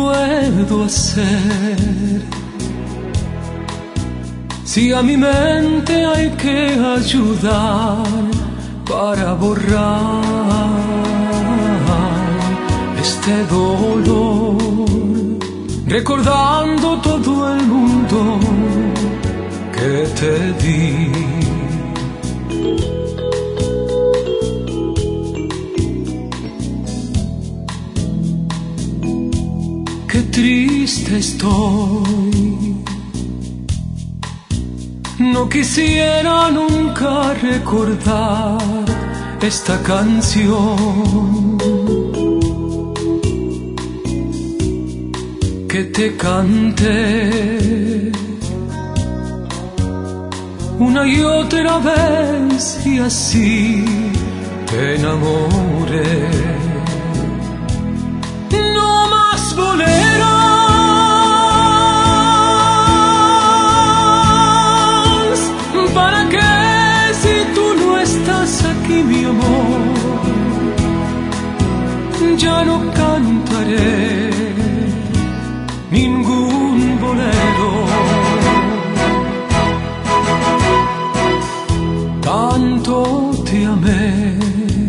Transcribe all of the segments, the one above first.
puedo hacer? Si a mi mente hay que ayudar para borrar este dolor, recordando todo el mundo que te di. Qué triste estoy. No quisiera nunca recordar esta canción que te canté una y otra vez, y así te enamoré. No más boleros, ¿para qué si tú no estás aquí, mi amor? Ya no cantaré ningún bolero. Tanto te amé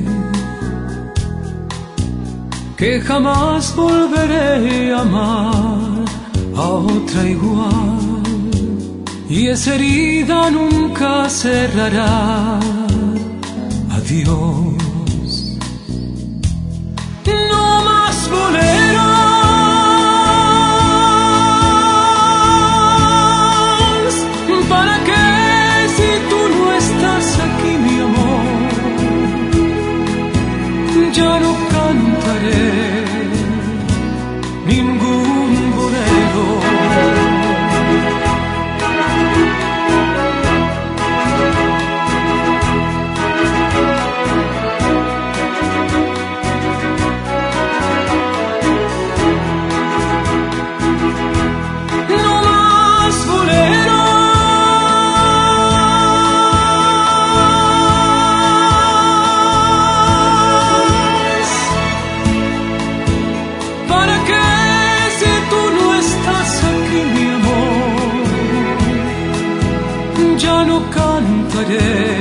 que jamás volveré a amar a otra igual, y esa herida nunca cerrará. Adiós. No más boleros, ¿para qué si tú no estás aquí, mi amor? Ya no cantaré ningún bolero. Ya no cantaré